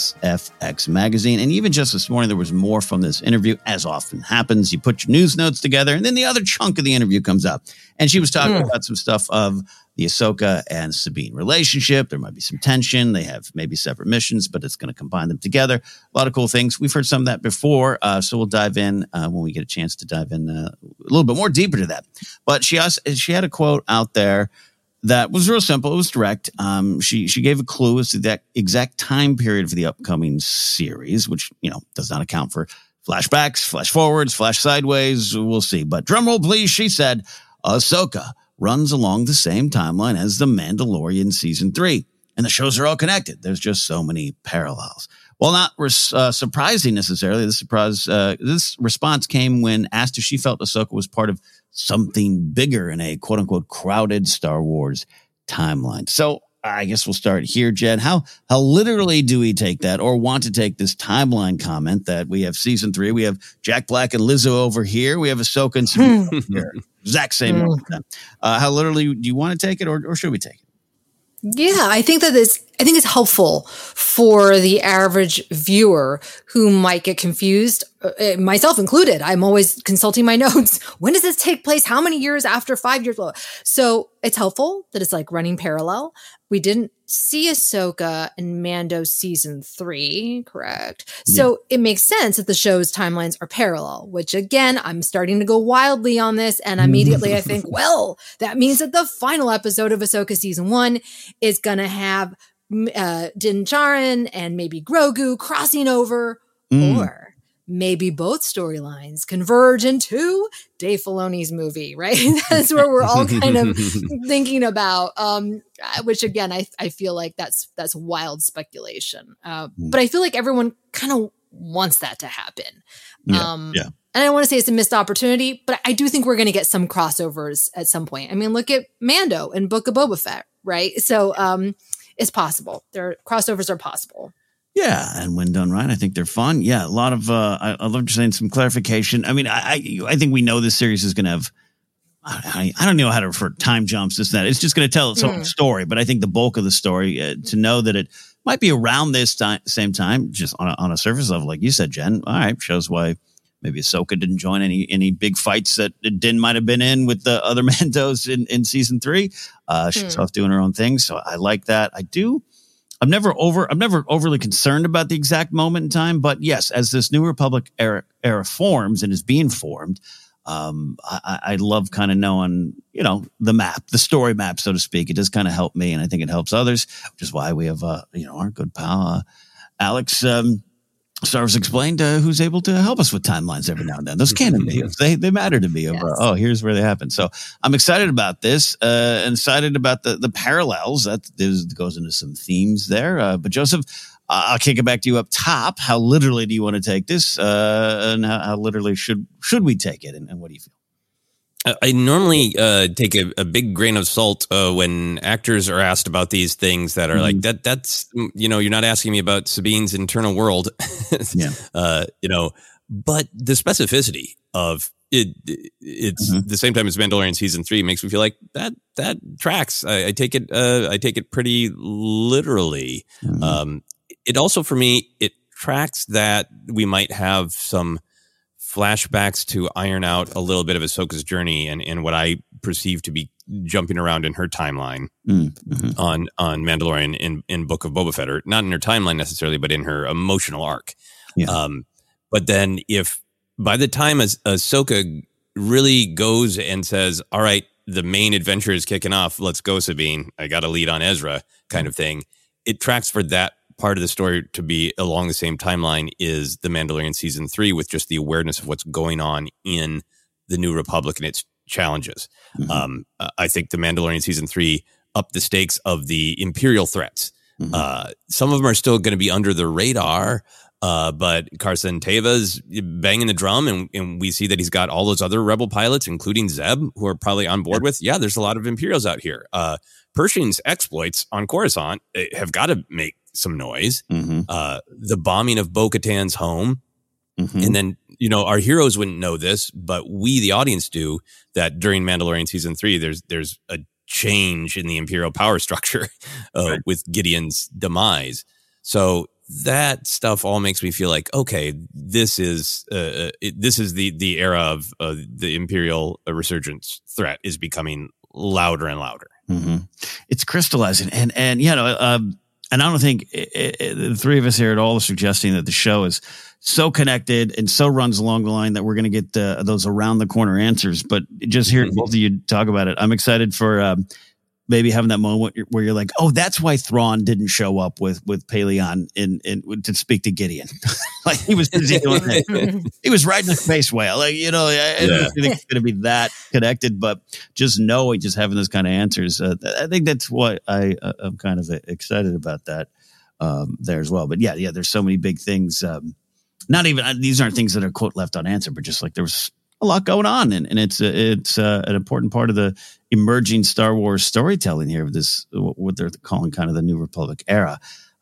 SFX Magazine. And even just this morning, there was more from this interview, as often happens. You put your news notes together, and then the other chunk of the interview comes up. And she was talking about some stuff of the Ahsoka and Sabine relationship. There might be some tension. They have maybe separate missions, but it's going to combine them together. A lot of cool things. We've heard some of that before, so we'll dive in when we get a chance to dive in a little bit more deeper to that. But she had a quote out there that was real simple. It was direct. She gave a clue as to that exact time period for the upcoming series, which, does not account for flashbacks, flash forwards, flash sideways. We'll see. But drumroll, please. She said, Ahsoka runs along the same timeline as The Mandalorian Season 3. And the shows are all connected. There's just so many parallels. Well, not surprising necessarily. This response came when asked if she felt Ahsoka was part of something bigger in a quote-unquote crowded Star Wars timeline. So I guess we'll start here, Jed. How literally do we take that, or want to take this timeline comment that we have Season 3, we have Jack Black and Lizzo over here, we have Ahsoka and Sabine over here. Exact same moment. How literally do you want to take it, or should we take it? Yeah, I think it's helpful for the average viewer who might get confused, myself included. I'm always consulting my notes. When does this take place? How many years after 5 years? So it's helpful that it's like running parallel. We didn't see Ahsoka in Mando Season 3, correct? Yeah. So it makes sense that the show's timelines are parallel, which again, I'm starting to go wildly on this. And immediately I think, well, that means that the final episode of Ahsoka Season 1 is going to have Din Djarin and maybe Grogu crossing over, or maybe both storylines converge into Dave Filoni's movie, right? That's where we're all kind of thinking about, which again, I feel like that's wild speculation. But I feel like everyone kind of wants that to happen. And I don't want to say it's a missed opportunity, but I do think we're going to get some crossovers at some point. I mean, look at Mando and Book of Boba Fett, right? So it's possible. Crossovers are possible. Yeah, and when done right, I think they're fun. Yeah, a lot of I love saying some clarification. I mean, I think we know this series is going to have. I don't know how to refer time jumps, this and that. It's just going to tell its own story. But I think the bulk of the story, to know that it might be around this same time, just on a surface level, like you said, Jen. All right, shows why maybe Ahsoka didn't join any big fights that Din might have been in with the other Mandos in Season 3. She's off doing her own thing, so I like that. I do. I'm never overly concerned about the exact moment in time, but yes, as this New Republic era forms and is being formed, I love kind of knowing, the map, the story map, so to speak. It does kind of help me, and I think it helps others, which is why we have, our good pal, Alex, Star Wars Explained, who's able to help us with timelines every now and then. Those canon videos, they matter to me. Yes. Here's where they happen. So I'm excited about this, and excited about the parallels. That goes into some themes there. But Joseph, I'll kick it back to you up top. How literally do you want to take this, and how literally should we take it, and what do you feel? I normally take a big grain of salt when actors are asked about these things that are like that. That's you're not asking me about Sabine's internal world, But the specificity of it's the same time as Mandalorian season 3 makes me feel like that tracks. I take it pretty literally. It also, for me, it tracks that we might have some flashbacks to iron out a little bit of Ahsoka's journey and what I perceive to be jumping around in her timeline on Mandalorian in Book of Boba Fett, or not in her timeline necessarily, but in her emotional arc. Yeah. But then if by the time Ahsoka really goes and says, all right, the main adventure is kicking off, let's go, Sabine, I got to lead on Ezra kind of thing, it tracks for that part of the story to be along the same timeline is the Mandalorian season 3, with just the awareness of what's going on in the New Republic and its challenges. I think the Mandalorian season 3 upped the stakes of the Imperial threats. Some of them are still going to be under the radar, but Carson Teva's banging the drum, and we see that he's got all those other rebel pilots, including Zeb, who are probably on board with, there's a lot of Imperials out here. Pershing's exploits on Coruscant have got to make some noise. The bombing of Bo-Katan's home. And then, our heroes wouldn't know this, but we, the audience, do, that during Mandalorian season 3, there's a change in the Imperial power structure with Gideon's demise. So that stuff all makes me feel like, okay, this is the era of the Imperial resurgence threat is becoming louder and louder. It's crystallizing, and and I don't think the three of us here at all are suggesting that the show is so connected and so runs along the line that we're going to get those around the corner answers. But just hearing both of you talk about it, I'm excited for maybe having that moment where you're like, oh, that's why Thrawn didn't show up with Paleon to speak to Gideon. Like he was busy doing that. He was riding a space whale. Like, I don't think it's going to be that connected, but just knowing, just having those kind of answers. I think that's what I'm kind of excited about that there as well. But yeah, there's so many big things. Not even, these aren't things that are quote left unanswered, but just like there was a lot going on, and it's an important part of the emerging Star Wars storytelling here of this, what they're calling kind of the New Republic era.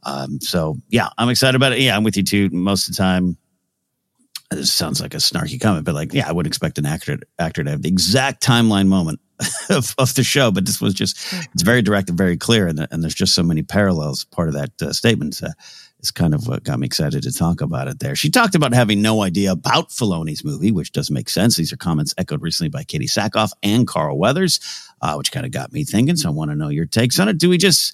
So yeah, I'm excited about it. Yeah, I'm with you too. Most of the time, this sounds like a snarky comment, but like, yeah, I would expect an actor to have the exact timeline moment of the show, but this was just, it's very direct and very clear, and there's just so many parallels. Part of that statement is kind of what got me excited to talk about it there. She talked about having no idea about Filoni's movie, which does make sense. These are comments echoed recently by Katie Sackhoff and Carl Weathers, which kind of got me thinking. So I want to know your takes on it. Do we just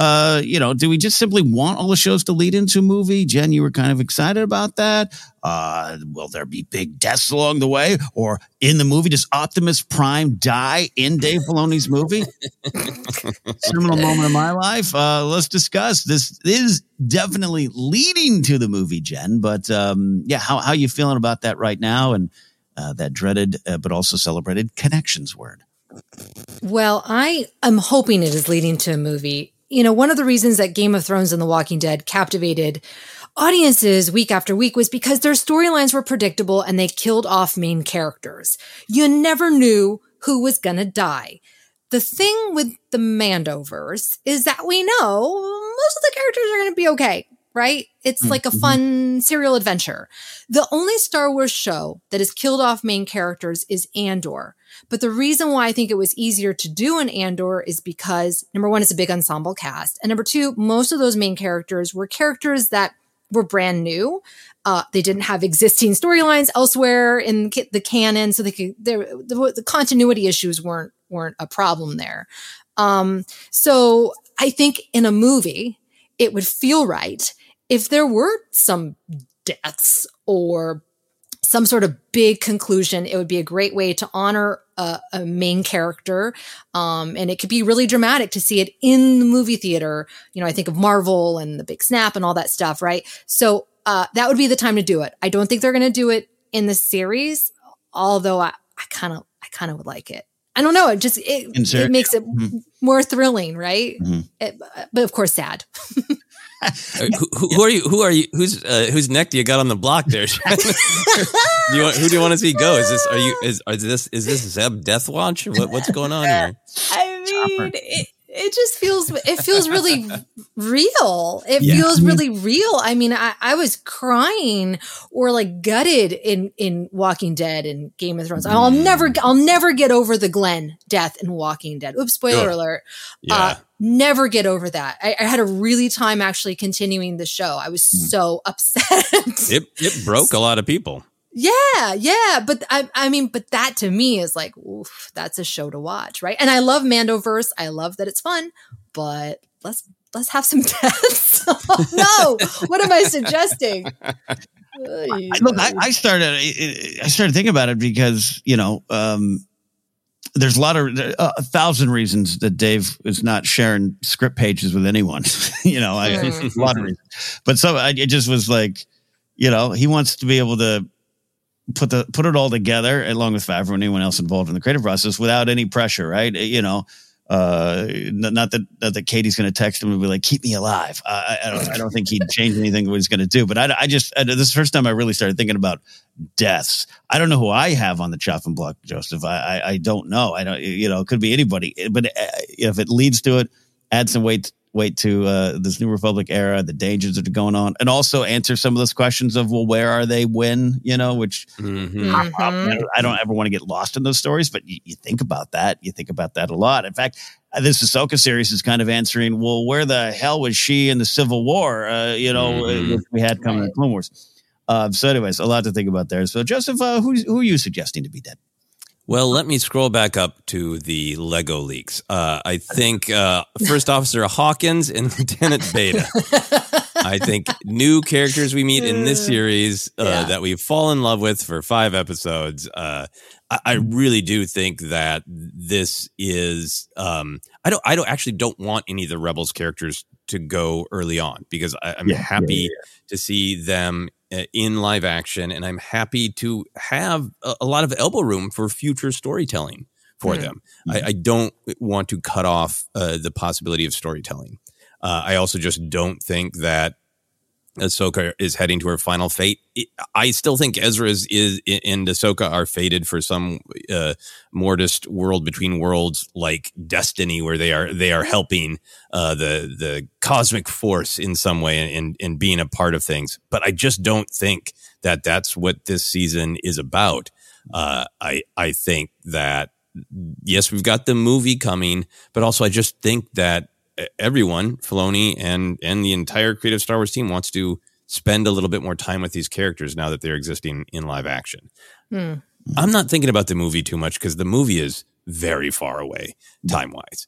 simply want all the shows to lead into a movie? Jen, you were kind of excited about that. Will there be big deaths along the way? Or in the movie, does Optimus Prime die in Dave Filoni's movie? Seminal moment of my life. Let's discuss. This is definitely leading to the movie, Jen. But how you feeling about that right now? And that dreaded but also celebrated connections word. Well, I am hoping it is leading to a movie. One of the reasons that Game of Thrones and The Walking Dead captivated audiences week after week was because their storylines were predictable and they killed off main characters. You never knew who was going to die. The thing with the Mandoverse is that we know most of the characters are going to be okay, right? It's like a fun serial adventure. The only Star Wars show that has killed off main characters is Andor. But the reason why I think it was easier to do in Andor is because, number one, it's a big ensemble cast. And number two, most of those main characters were characters that were brand new. They didn't have existing storylines elsewhere in the canon, so the continuity issues weren't a problem there. So I think in a movie, it would feel right if there were some deaths or some sort of big conclusion. It would be a great way to honor a main character. And it could be really dramatic to see it in the movie theater. I think of Marvel and the big snap and all that stuff, right? So that would be the time to do it. I don't think they're going to do it in the series, although I kind of would like it. I don't know. It makes it more thrilling, right? But of course, sad. Who are you? Whose neck do you got on the block there? Who do you want to see go? Is this Zeb Death Watch? What's going on here? I mean, it just feels really real. It feels really real. I mean, I was crying or like gutted in Walking Dead and Game of Thrones. I'll never get over the Glenn death in Walking Dead. Oops, spoiler alert. Yeah. Never get over that. I had a really time actually continuing the show. I was so upset. It broke a lot of people. Yeah. But I mean, that to me is like, oof, that's a show to watch, right? And I love Mandoverse. I love that it's fun, but let's have some deaths. Oh, no, what am I suggesting? I started thinking about it because there's a 1,000 reasons that Dave is not sharing script pages with anyone. A lot of reasons, but it just was like, he wants to be able to put it all together along with Favreau and anyone else involved in the creative process without any pressure, right? Not that Katie's going to text him and be like, keep me alive. I don't think he'd change anything what he's going to do, but this is the first time I really started thinking about deaths. I don't know who I have on the chopping block, Joseph. I don't know. I don't, it could be anybody, but if it leads to it, add some weight to this New Republic era, the dangers that are going on, and also answer some of those questions of, well, where are they when, which I don't ever want to get lost in those stories, but you think about that. You think about that a lot. In fact, this Ahsoka series is kind of answering, well, where the hell was she in the Civil War, which we had coming in Clone Wars. So anyways, a lot to think about there. So Joseph, who are you suggesting to be dead? Well, let me scroll back up to the Lego leaks. I think First Officer Hawkins and Lieutenant Beta. I think new characters we meet in this series that we fall in love with for 5 episodes. I really do think that this is. I don't want any of the Rebels characters to go early on because I'm happy to see them in live action, and I'm happy to have a lot of elbow room for future storytelling for them. I don't want to cut off the possibility of storytelling. I also just don't think that Ahsoka is heading to her final fate. I still think Ezra and Ahsoka are fated for some Mortis world between worlds like destiny, where they are helping the cosmic force in some way and being a part of things. But I just don't think that that's what this season is about. I think that yes, we've got the movie coming, but also I just think that everyone, Filoni and the entire creative Star Wars team, wants to spend a little bit more time with these characters now that they're existing in live action. I'm not thinking about the movie too much because the movie is very far away time-wise.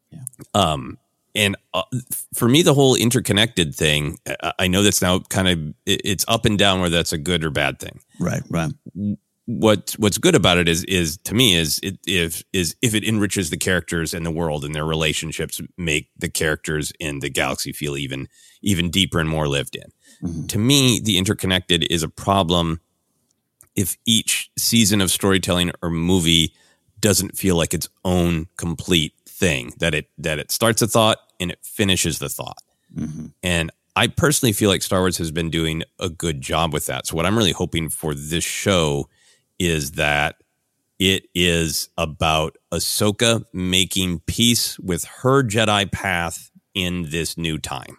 And for me, the whole interconnected thing, I know that's now kind of, it's up and down whether that's a good or bad thing. Right. What's good about it is to me if it enriches the characters and the world and their relationships, make the characters in the galaxy feel even deeper and more lived in. To me, the interconnected is a problem if each season of storytelling or movie doesn't feel like its own complete thing, that it starts a thought and it finishes the thought. And I personally feel like Star Wars has been doing a good job with that. So what I'm really hoping for this show is that it is about Ahsoka making peace with her Jedi path in this new time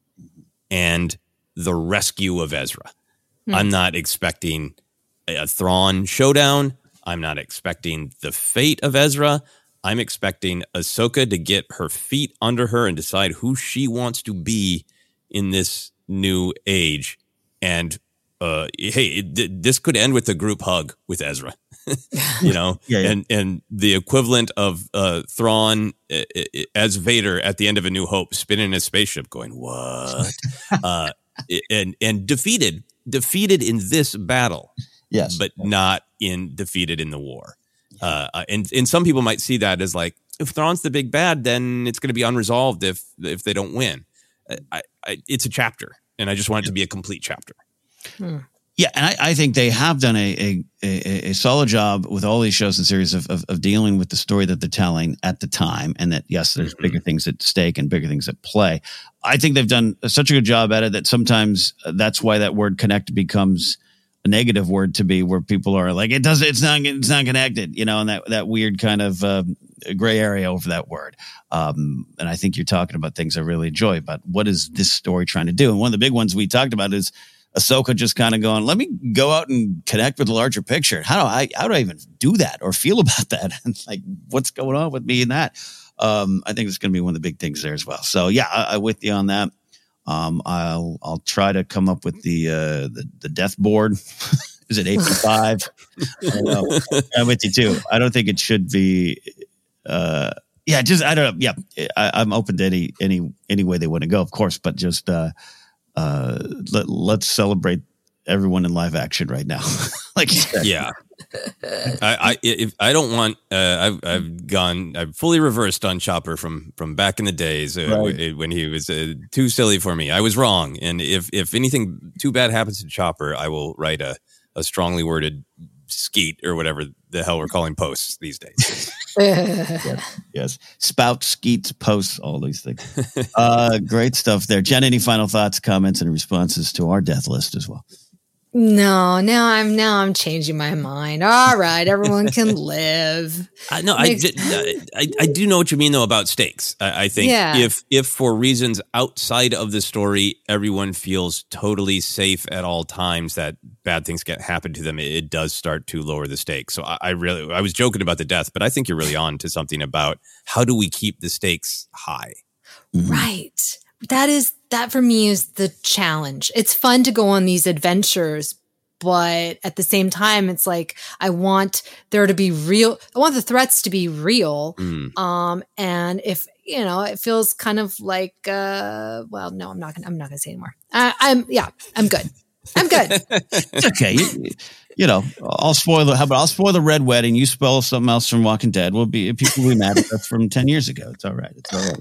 and the rescue of Ezra. I'm not expecting a Thrawn showdown. I'm not expecting the fate of Ezra. I'm expecting Ahsoka to get her feet under her and decide who she wants to be in this new age and this could end with a group hug with Ezra, and the equivalent of Thrawn as Vader at the end of A New Hope, spinning his spaceship, going what, and defeated in this battle, yes, but not defeated in the war. And some people might see that as like, if Thrawn's the big bad, then it's going to be unresolved if they don't win. It's a chapter, and I just want it to be a complete chapter. Yeah, and I think they have done a solid job with all these shows and series of dealing with the story that they're telling at the time, and that, yes, there's bigger things at stake and bigger things at play. I think they've done such a good job at it that sometimes that's why that word connect becomes a negative word to be, where people are like, it's not connected, and that weird kind of gray area over that word. And I think you're talking about things I really enjoy, but what is this story trying to do? And one of the big ones we talked about is Ahsoka just kind of going, let me go out and connect with the larger picture. How do I even do that or feel about that? And like, what's going on with me in that? I think it's going to be one of the big things there as well. So yeah, I'm with you on that. I'll try to come up with the death board. Is it 8-5? I don't know. I'm with you too. I don't think it should be. I don't know. Yeah, I'm open to any way they want to go, of course, but just let's celebrate everyone in live action right now. Like you said. Yeah. I don't want. I've fully reversed on Chopper from back in the days when he was too silly for me. I was wrong, and if anything too bad happens to Chopper, I will write a strongly worded skeet or whatever the hell we're calling posts these days. Yes. Spout, skeets, posts, all these things. Great stuff there. Jen, any final thoughts, comments, and responses to our death list as well? No, now I'm changing my mind. All right, everyone can live. I do know what you mean though about stakes. I think if for reasons outside of the story, everyone feels totally safe at all times that bad things happen to them, it does start to lower the stakes. So I was joking about the death, but I think you're really on to something about how do we keep the stakes high? Right. That for me is the challenge. It's fun to go on these adventures, but at the same time, it's like, I want there to be real. I want the threats to be real. And if, it feels kind of like, no, I'm not gonna say anymore. I'm good. I'm good. It's okay. I'll spoil the Red Wedding. You spoil something else from Walking Dead. People will be mad at us from 10 years ago. It's all right.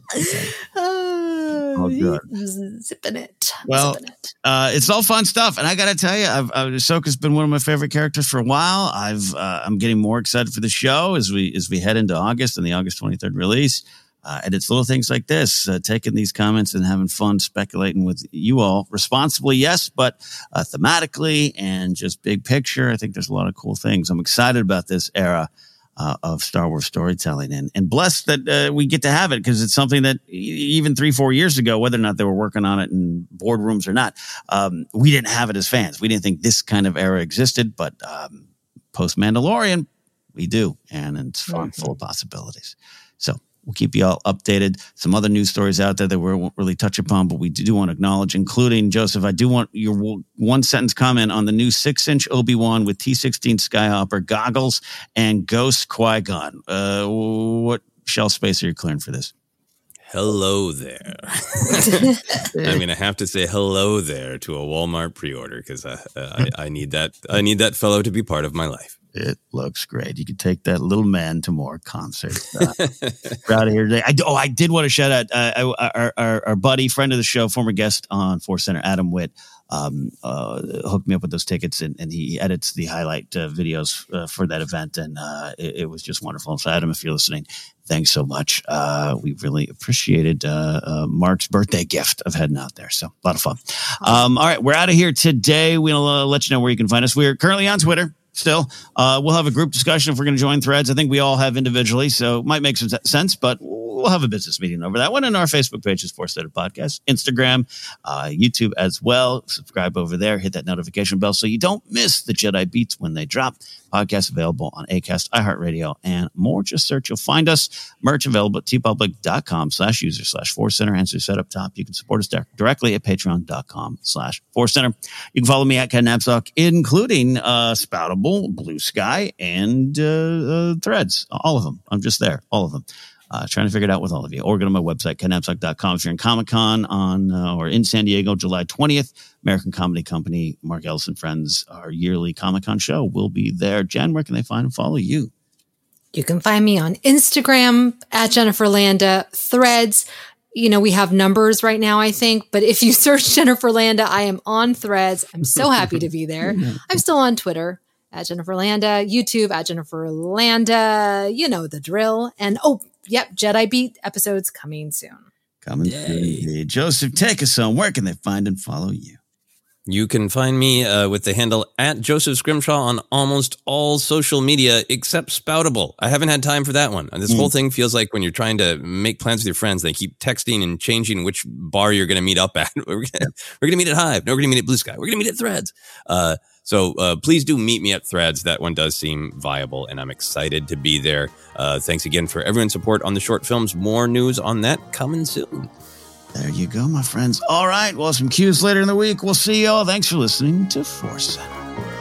Oh, good. Zipping it. Well, it's all fun stuff, and I got to tell you, Ahsoka's been one of my favorite characters for a while. I'm getting more excited for the show as we head into August and the August 23rd release. And it's little things like this, taking these comments and having fun speculating with you all responsibly, yes, but thematically and just big picture. I think there's a lot of cool things. I'm excited about this era of Star Wars storytelling, and blessed that we get to have it, because it's something that even 3-4 years ago, whether or not they were working on it in boardrooms or not, we didn't have it as fans. We didn't think this kind of era existed, but post Mandalorian, we do, and it's fun, full of possibilities. So we'll keep you all updated. Some other news stories out there that we won't really touch upon, but we do want to acknowledge, including, Joseph, I do want your one-sentence comment on the new 6-inch Obi-Wan with T-16 Skyhopper goggles and Ghost Qui-Gon. What shelf space are you clearing for this? Hello there. I'm going to have to say hello there to a Walmart pre-order, because I need that. I need that fellow to be part of my life. It looks great. You could take that little man to more concerts. We're out of here today. I did want to shout out our buddy, friend of the show, former guest on Force Center, Adam Witt, hooked me up with those tickets, and he edits the highlight videos for that event, and it was just wonderful. So, Adam, if you're listening, thanks so much. We really appreciated Mark's birthday gift of heading out there. So, a lot of fun. All right, we're out of here today. We'll let you know where you can find us. We're currently on Twitter. Still, we'll have a group discussion if we're going to join Threads. I think we all have individually, so it might make some sense, but we'll we'll have a business meeting over that one. And our Facebook page is Force Center Podcast, Instagram, YouTube as well. Subscribe over there. Hit that notification bell so you don't miss the Jedi Beats when they drop. Podcast available on Acast, iHeartRadio, and more. Just search. You'll find us. Merch available at tpublic.com/user/Force Center. And so set up top. You can support us directly at patreon.com/Force Center. You can follow me at Ken Napzok, including Spoutable, Blue Sky, and Threads. All of them. I'm just there. All of them. Trying to figure it out with all of you. Or go to my website, kennapzok.com. If you're in Comic-Con or in San Diego, July 20th, American Comedy Company, Mark Ellis and Friends, our yearly Comic-Con show will be there. Jen, where can they find and follow you? You can find me on Instagram at Jennifer Landa, Threads. You know, we have numbers right now, I think, but if you search Jennifer Landa, I am on Threads. I'm so happy to be there. I'm still on Twitter at Jennifer Landa, YouTube at Jennifer Landa. You know the drill. And Jedi Beat episodes coming soon. Coming soon. Joseph, take us home. Where can they find and follow you? You can find me with the handle at Joseph Scrimshaw on almost all social media except Spoutable. I haven't had time for that one. And this whole thing feels like when you're trying to make plans with your friends, they keep texting and changing which bar you're going to meet up at. We're going to meet at Hive. No, we're going to meet at Blue Sky. We're going to meet at Threads. So please do meet me at Threads. That one does seem viable, and I'm excited to be there. Thanks again for everyone's support on the short films. More news on that coming soon. There you go, my friends. All right, well, some cues later in the week. We'll see you all. Thanks for listening to Force Center.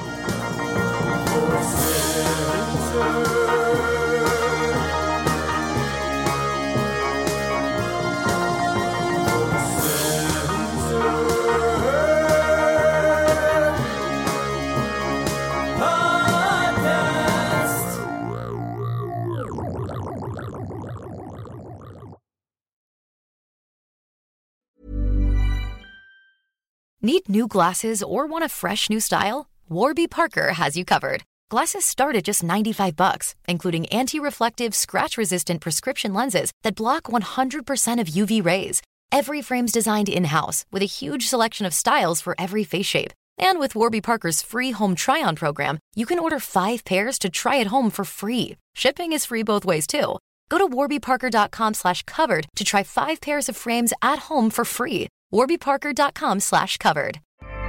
Need new glasses or want a fresh new style? Warby Parker has you covered. Glasses start at just $95, including anti-reflective, scratch-resistant prescription lenses that block 100% of UV rays. Every frame's designed in-house with a huge selection of styles for every face shape. And with Warby Parker's free home try-on program, you can order 5 pairs to try at home for free. Shipping is free both ways, too. Go to warbyparker.com/covered to try 5 pairs of frames at home for free. warbyparker.com/covered.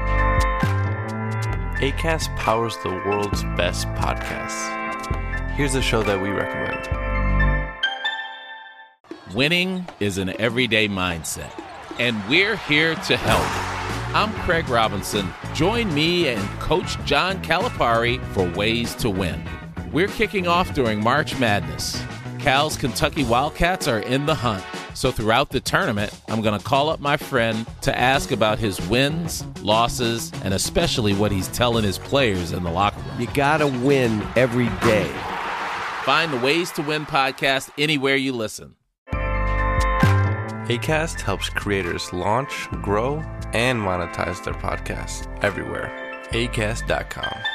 Acast powers the world's best podcasts. Here's a show that we recommend. Winning is an everyday mindset, and we're here to help. I'm Craig Robinson. Join me and Coach John Calipari for Ways to Win. We're kicking off during March Madness. Cal's Kentucky Wildcats are in the hunt. So throughout the tournament, I'm going to call up my friend to ask about his wins, losses, and especially what he's telling his players in the locker room. You got to win every day. Find the Ways to Win podcast anywhere you listen. Acast helps creators launch, grow, and monetize their podcasts everywhere. Acast.com.